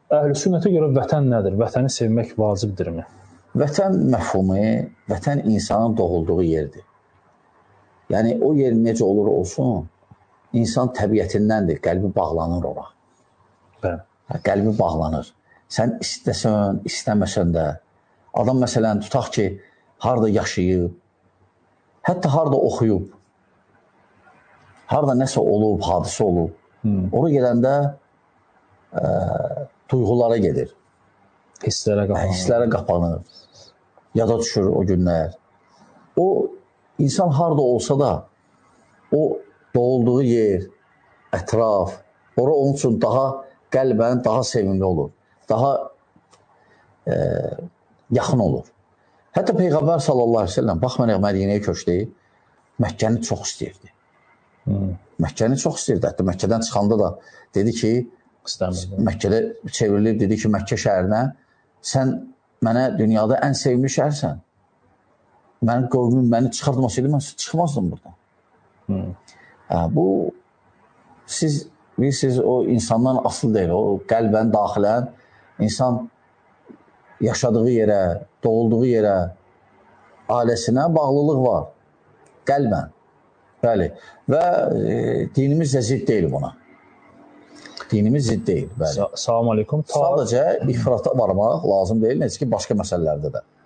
Əhlüsünnətə görə vətən nədir? Vətəni sevmək vacibdirmi? Vətən məfhumu, vətən insanın doğulduğu yerdir. Yəni, o yer necə olur olsun, insan təbiətindəndir, qəlbi bağlanır ora. Bəli. Qəlbi bağlanır. Sən istəsən, istəməsən də, adam məsələn, tutaq ki, harada yaşayıb, hətta harada oxuyub, harada nəsə olub, hadisə olub, ora gedəndə duyğulara gedir. Hisslərə qapanır. Yada düşür o günlər. O, insan harada olsa da, o doğulduğu yer, ətraf, ora onun üçün daha qəlbən, daha sevimli olur. Daha yaxın olur. Hətta Peyğəmbər sallallahu aleyhi ve sellem, baxmayaraq Mədinəyə köçdü, Məkkəni çox istəyirdi. Məkkəni çox istəyirdi. Hətta Məkkədən çıxanda da dedi ki, Məkkədə çevrilib, dedi ki, Məkkə şəhərinə, sən mənə dünyada ən sevimli şəhərsən. Mənim qövmüm məni çıxartmasaydı, mən çıxmazdım buradan. Bu, siz bilirsiniz, o insandan asıl deyil, o qəlbən, daxilən, insan yaşadığı yerə, doğulduğu yerə, ailəsinə bağlılıq var. Qəlbən. Bəli. Və dinimiz də zidd deyil buna. Dinimiz zidd deyil. Bəli. Salam aleykum. Sadəcə ifrata varmaq lazım deyil, necə ki, başqa məsələlərdə də.